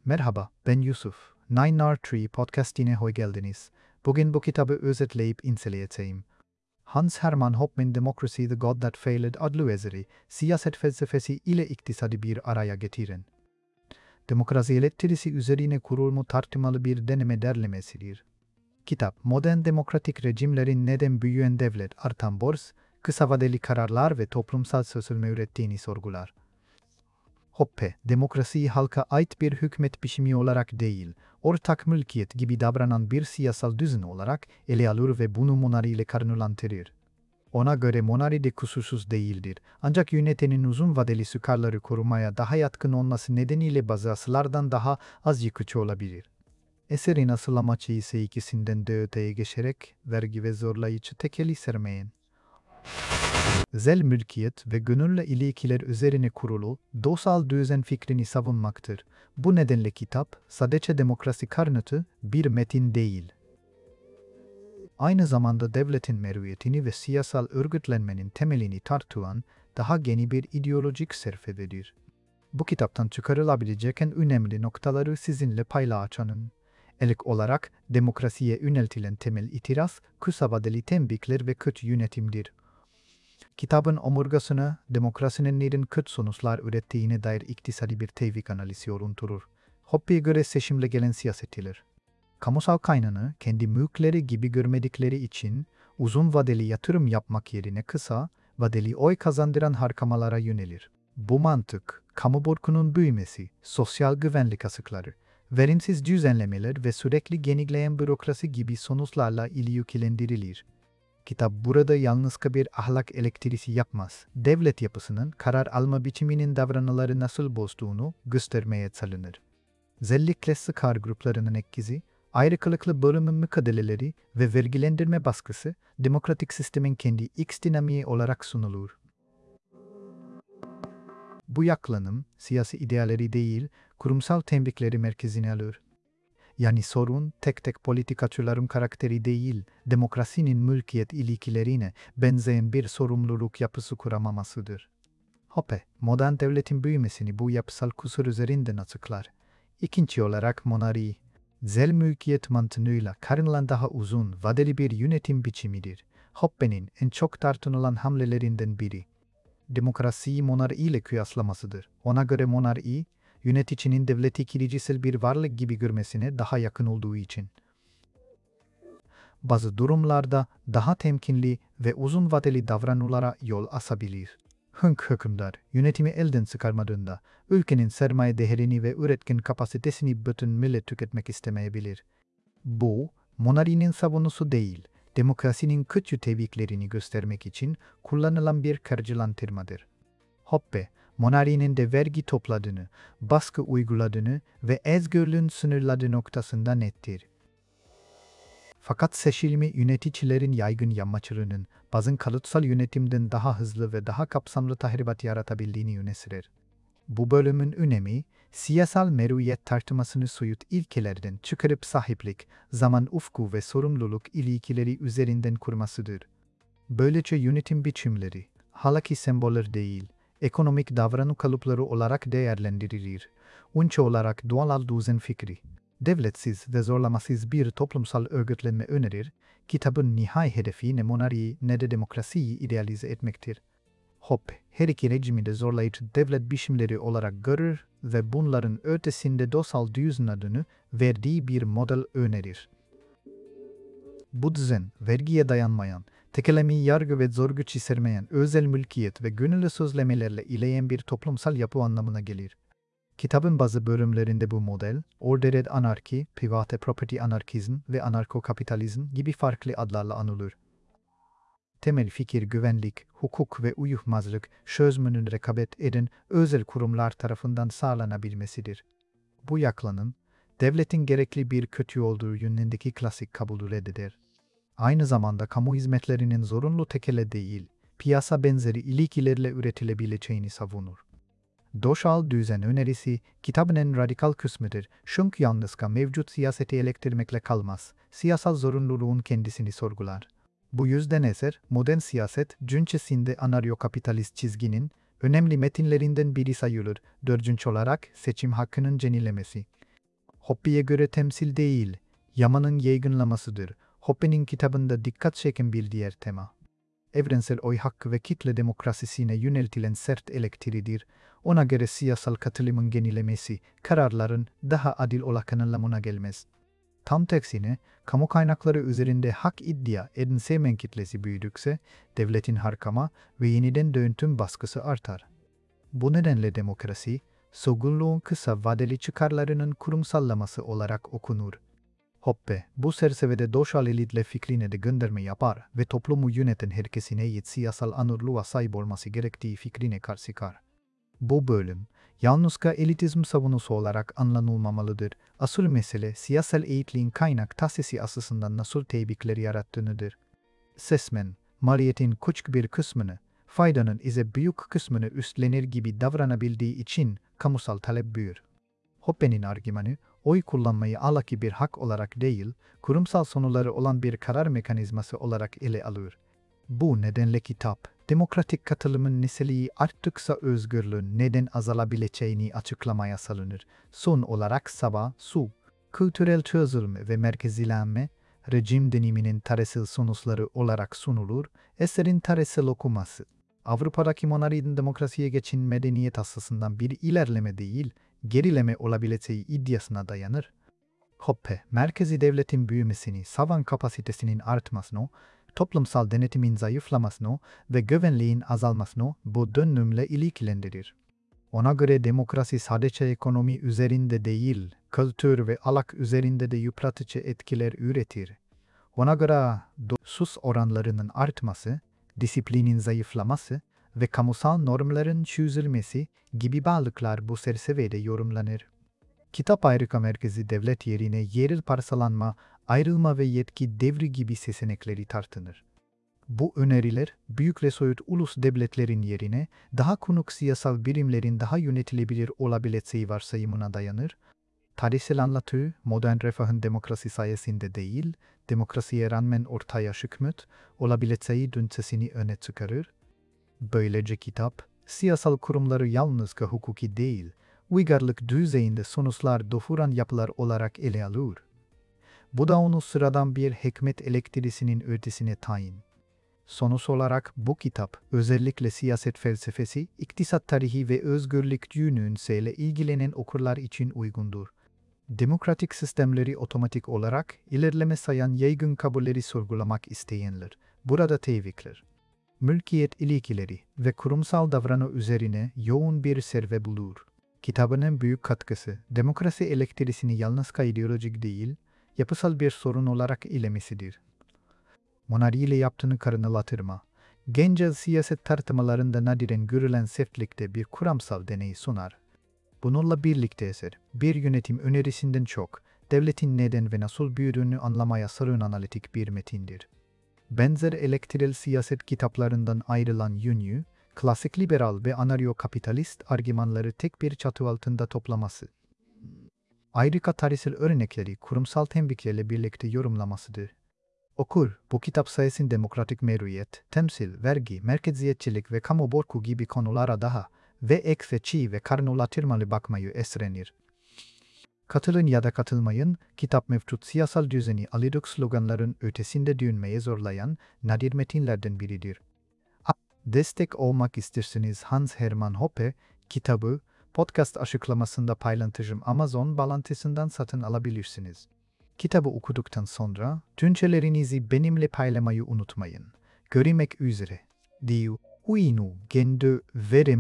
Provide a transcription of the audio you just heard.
Merhaba, ben Yusuf. 9R3 podcastine hoş geldiniz. Bugün bu kitabı özetleyip inceleyeceğim. Hans Hermann Hoffmann Democracy the God That Failed adlı eseri, siyaset felsefesi ile iktisadi bir araya getiren. Demokrasi elektrisi üzerine kurulmu tartışmalı bir deneme derlemesidir. Kitap, modern demokratik rejimlerin neden büyüyen devlet, artan borç, kısa vadeli kararlar ve toplumsal sözleşme ürettiğini sorgular. Hoppe, demokrasiyi halka ait bir hükümet biçimi olarak değil, ortak mülkiyet gibi davranan bir siyasal düzen olarak ele alır ve bunu monarşi ile karşılaştırır. Ona göre monarşi de kusursuz değildir, ancak yönetenin uzun vadeli çıkarları korumaya daha yatkın olması nedeniyle bazı asıllardan daha az yıkıcı olabilir. Eserin asıl amacı ise ikisinden de öteye geçerek vergi ve zorlayıcı tekeli sermayen. Özel mülkiyet ve gönüllü ilişkiler üzerine kurulu doğal düzen fikrini savunmaktır. Bu nedenle kitap, sadece demokrasi karşıtı bir metin değil. Aynı zamanda devletin meşruiyetini ve siyasal örgütlenmenin temelini tartılan daha geniş bir ideolojik serfededir. Bu kitaptan çıkarılabilecek en önemli noktaları sizinle paylaşacağım. İlk olarak demokrasiye yöneltilen temel itiraz, kısa vadeli tembikler ve kötü yönetimdir. Kitabın omurgasına demokrasinin neden kötü sonuçlar ürettiğine dair iktisadi bir tevfik analizi oluşturur. Hoppe'ye göre seçimle gelen siyasetçiler, kamusal kaynağını kendi mülkleri gibi görmedikleri için uzun vadeli yatırım yapmak yerine kısa vadeli oy kazandıran harcamalara yönelir. Bu mantık, kamu borcunun büyümesi, sosyal güvenlik asıkları, verimsiz düzenlemeler ve sürekli yenileyen bürokrasi gibi sonuçlarla ilişkilendirilir. Kitap burada yalnız bir ahlak elektrisi yapmaz, devlet yapısının karar alma biçiminin davranışları nasıl bozduğunu göstermeye çalışır. Özellikle çıkar gruplarının etkisi, ayrıcalıklı bölümün mücadeleleri ve vergilendirme baskısı, demokratik sistemin kendi iç dinamiği olarak sunulur. Bu yaklanım, siyasi idealleri değil, kurumsal tembikleri merkezine alır. Yani sorun tek tek politikacıların karakteri değil, demokrasinin mülkiyet ilişkilerine benzeyen bir sorumluluk yapısı kuramamasıdır. Hoppe, modern devletin büyümesini bu yapısal kusur üzerinden açıklar. İkinci olarak monarşi, özel mülkiyet mantığıyla karınılan daha uzun vadeli bir yönetim biçimidir. Hoppe'nin en çok tartışılan hamlelerinden biri. Demokrasiyi monarşi ile kıyaslamasıdır. Ona göre monarşi, yöneticinin devleti kiricisel bir varlık gibi görmesine daha yakın olduğu için. Bazı durumlarda daha temkinli ve uzun vadeli davranışlara yol açabilir. Hükümdar, yönetimi elden çıkarmadığında, ülkenin sermaye değerini ve üretken kapasitesini bütün millet tüketmek istemeyebilir. Bu, monarşinin savunusu değil, demokrasinin kötü tebriklerini göstermek için kullanılan bir karşılaştırmadır. Hoppe, monarşinin de vergi topladığını, baskı uyguladığını ve özgürlüğün sınırladığı noktasında nettir. Fakat seçilmiş yöneticilerin yaygın yamaçlarının bazen kalıtsal yönetimden daha hızlı ve daha kapsamlı tahribat yaratabildiğini öne sürer. Bu bölümün önemi, siyasal meşruiyet tartışmasını soyut ilkelerden çıkarıp sahiplik, zaman ufku ve sorumluluk ilişkileri üzerinden kurmasıdır. Böylece yönetim biçimleri, halaki semboller değil, ekonomik davranış kalıpları olarak değerlendirilir. Önce olarak doğal düzen fikri, devletsiz ve zorlamasız bir toplumsal örgütlenme önerir, kitabın nihai hedefi ne monarşi ne de demokrasiyi idealize etmektir. Hoppe, her iki rejimi de zorlayıcı devlet biçimleri olarak görür ve bunların ötesinde doğal düzen adını verdiği bir model önerir. Bu düzen, vergiye dayanmayan, tekelemi yargı ve zor güç içermeyen özel mülkiyet ve gönüllü sözlemelerle ileyen bir toplumsal yapı anlamına gelir. Kitabın bazı bölümlerinde bu model, ordered anarki, private property anarkizm ve anarko-kapitalizm gibi farklı adlarla anılır. Temel fikir güvenlik, hukuk ve uyuşmazlık çözümünün rekabet eden özel kurumlar tarafından sağlanabilmesidir. Bu yaklanım, devletin gerekli bir kötü olduğu yönündeki klasik kabulü reddeder. Aynı zamanda kamu hizmetlerinin zorunlu tekele değil, piyasa benzeri ilişkilerle üretilebileceğini savunur. Doğal düzen önerisi, kitabın en radikal kısmıdır. Çünkü yalnızca mevcut siyaseti eleştirmekle kalmaz, siyasal zorunluluğun kendisini sorgular. Bu yüzden eser, modern siyaset cüncesinde anaryo-kapitalist çizginin önemli metinlerinden biri sayılır. Dördüncü olarak seçim hakkının yenilemesi. Hoppe'ye göre temsil değil, yamanın yaygınlamasıdır. Hoppe'nin kitabında dikkat çeken bir diğer tema. Evrensel oy hakkı ve kitle demokrasisine yöneltilen sert elektriğidir. Ona göre siyasal katılımın yenilemesi, kararların daha adil olarak anlamına gelmez. Tam tersine, kamu kaynakları üzerinde hak iddia eden sevmen kitlesi büyüdükçe, devletin harkama ve yeniden dönüşüm baskısı artar. Bu nedenle demokrasi, soygunluğun kısa vadeli çıkarlarının kurumsallaması olarak okunur. Hoppe, bu çerçevede sosyal elitle fikrine de gönderme yapar ve toplumu yöneten herkesin eşit siyasal onurluğa sahip olması gerektiği fikrine karşı çıkar. Bu bölüm, yalnızca elitizm savunusu olarak anlanılmamalıdır. Asıl mesele siyasal eğitliğin kaynak tasisi açısından nasıl tehlikeler yarattığıdır. Seçmen, maliyetin küçük bir kısmını, faydanın ise büyük kısmını üstlenir gibi davranabildiği için kamusal talep büyür. Hoppe'nin argümanı, oy kullanmayı alaki bir hak olarak değil, kurumsal sonuları olan bir karar mekanizması olarak ele alır. Bu nedenle kitap, demokratik katılımın niteliği arttıkça özgürlüğün neden azalabileceğini açıklamaya salınır. Son olarak su, kültürel çözülme ve merkezilenme, rejim deneyiminin tarihsel sonuçları olarak sunulur, eserin tarihsel okuması. Avrupa'daki monarşinin demokrasiye geçin medeniyet açısından bir ilerleme değil, gerileme olabileceği iddiasına dayanır. Hoppe, merkezi devletin büyümesini, savan kapasitesinin artmasını, toplumsal denetimin zayıflamasını ve güvenliğin azalmasını bu dönümle ilgilendirir. Ona göre demokrasi sadece ekonomi üzerinde değil, kültür ve ahlak üzerinde de yıpratıcı etkiler üretir. Ona göre sus oranlarının artması, disiplinin zayıflaması ve kamusal normların çözülmesi gibi bağlıklar bu çerçevede yorumlanır. Kitap ayrıca merkezi devlet yerine yerel parçalanma, ayrılma ve yetki devri gibi seçenekleri tartışır. Bu öneriler, büyük ve soyut ulus devletlerin yerine daha konuk siyasal birimlerin daha yönetilebilir olabileceği varsayımına dayanır. Tarihsel anlatı, modern refahın demokrasi sayesinde değil, demokrasiye rağmen ortaya çıkmış olabileceği düşüncesini öne çıkarır. Böylece kitap, siyasal kurumları yalnızca hukuki değil, uygarlık düzeyinde sonuçlar doğuran yapılar olarak ele alır. Bu da onu sıradan bir hikmet elektrisinin ötesine tayin. Sonuç olarak bu kitap, özellikle siyaset felsefesi, iktisat tarihi ve özgürlük yönüyle ilgilenen okurlar için uygundur. Demokratik sistemleri otomatik olarak ilerleme sayan yaygın kabulleri sorgulamak isteyenler, burada teşvikler. Mülkiyet ilişkileri ve kurumsal davranış üzerine yoğun bir serve bulur. Kitabının büyük katkısı, demokrasi elektrisini yalnızca ideolojik değil, yapısal bir sorun olarak ilemesidir. Monarşi ile yaptığını karınılatırma, gencel siyaset tartışmalarında nadiren görülen sertlikte bir kuramsal deney sunar. Bununla birlikte eser, bir yönetim önerisinden çok, devletin neden ve nasıl büyüdüğünü anlamaya sarın analitik bir metindir. Benzer elektrel siyaset kitaplarından ayrılan yönü, klasik liberal ve anaryo-kapitalist argümanları tek bir çatı altında toplaması. Ayrıca tarihsel örnekleri kurumsal tembiklerle birlikte yorumlamasıdır. Okur, bu kitap sayesinde demokratik meşruiyet, temsil, vergi, merkeziyetçilik ve kamu borcu gibi konulara daha ve ek ve çiğ ve karnılatırmalı bakmayı esrenir. Katılın ya da katılmayın, kitap mevcut siyasal düzeni alıdık sloganların ötesinde dönmeye zorlayan nadir metinlerden biridir. Destek olmak isterseniz Hans Hermann Hoppe kitabı podcast açıklamasında paylaşacağım Amazon bağlantısından satın alabilirsiniz. Kitabı okuduktan sonra düşüncelerinizi benimle paylaşmayı unutmayın. Görüşmek üzere. Diyu, uyinu, kendi verim